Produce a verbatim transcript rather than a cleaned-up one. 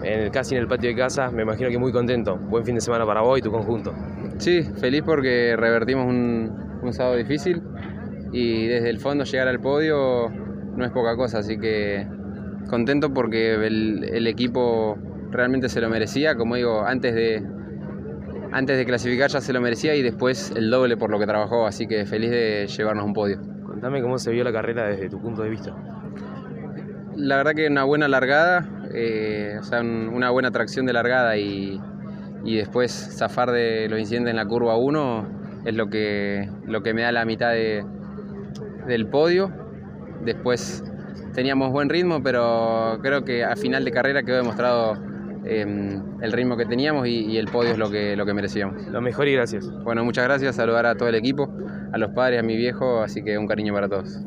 en el, casi en el patio de casa, me imagino que muy contento. Buen fin de semana para vos y tu conjunto. Sí, feliz porque revertimos un, un sábado difícil y desde el fondo llegar al podio no es poca cosa, así que contento porque el, el equipo realmente se lo merecía, como digo, antes de, antes de clasificar ya se lo merecía y después el doble por lo que trabajó, así que feliz de llevarnos un podio. Contame cómo se vio la carrera desde tu punto de vista. La verdad que una buena largada, eh, o sea, un, una buena tracción de largada y, y después zafar de los incidentes en la curva uno es lo que, lo que me da la mitad de, del podio. Después teníamos buen ritmo, pero creo que a final de carrera quedó demostrado eh, el ritmo que teníamos y, y el podio es lo que, lo que merecíamos. Lo mejor y gracias. Bueno, muchas gracias, saludar a todo el equipo, a los padres, a mi viejo, así que un cariño para todos.